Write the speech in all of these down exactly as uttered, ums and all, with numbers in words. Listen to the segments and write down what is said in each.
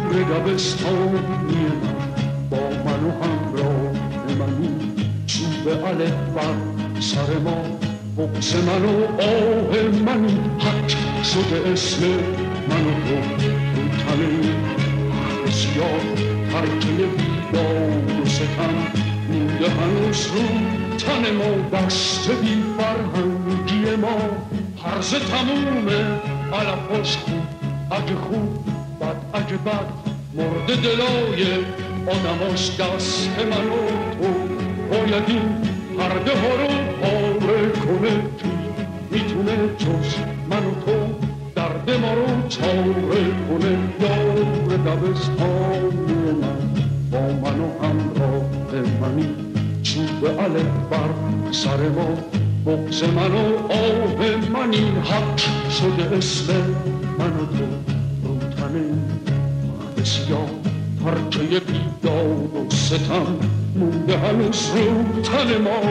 دبستانی من با من و همراه منی، چوب الف بر سر ما، بغض من و آه منی، حک شده اسم من و تو رو تن این سیاه، ترکه بیداد و ستم مونده هنوز رو تن ما، دست بی فرهنگی ما، هرز تمومه علفاش خوب اگه خوب، بد اگه بد، مرد دلای آدماش دست من و تو، باید این پرده ها رو پاره کنه، کی میتونه جز من و تو درد ما رو چاره کنه. یار دبستانی من با من و همراه منی، چوب الف بر سر ما، بغض من و آه منی، حک شده اسم من و تو رو تن مرد سیاه، ترکه بیداد و ستم مونده هنوز رو تن ما.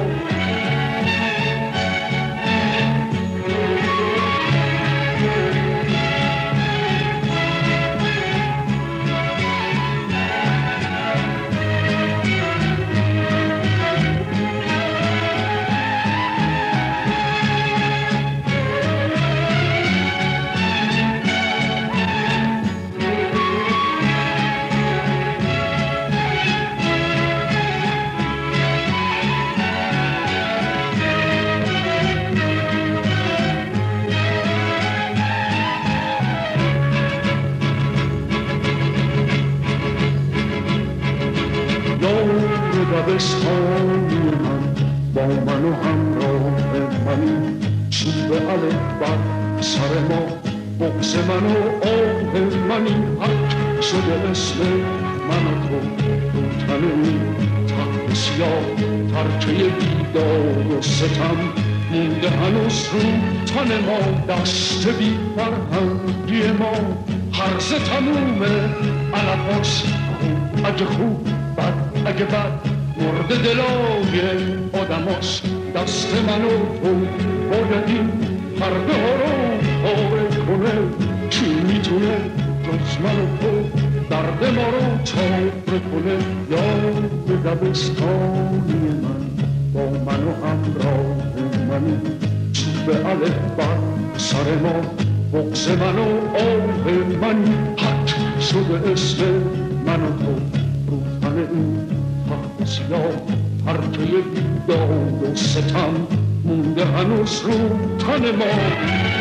دبستانی من با من و همراه منی، چوب الف بر سر ما، بغض من و آه منی، حک شده اسم من و تو رو تن این تخت سیاه، ترکه بیداد و ستم مونده هنوز رو تن ما، دست بی فرهنگی ما، هرز تمومه علفاش خوب اگه خوب، بد اگه بد، مرد دلای آدماش دست من و تو، باید این پرده ها رو پاره کنه، کی میتونه جز من و تو درد ما رو چاره کنه. یار دبستانی من با من و همراه منی، چوب الف بر سر ما، بغض من و آه منی، حک شده اسم من و تو رو تن این سیاه، ترکه بیداد و ستم مونده هنوز رو تن ما.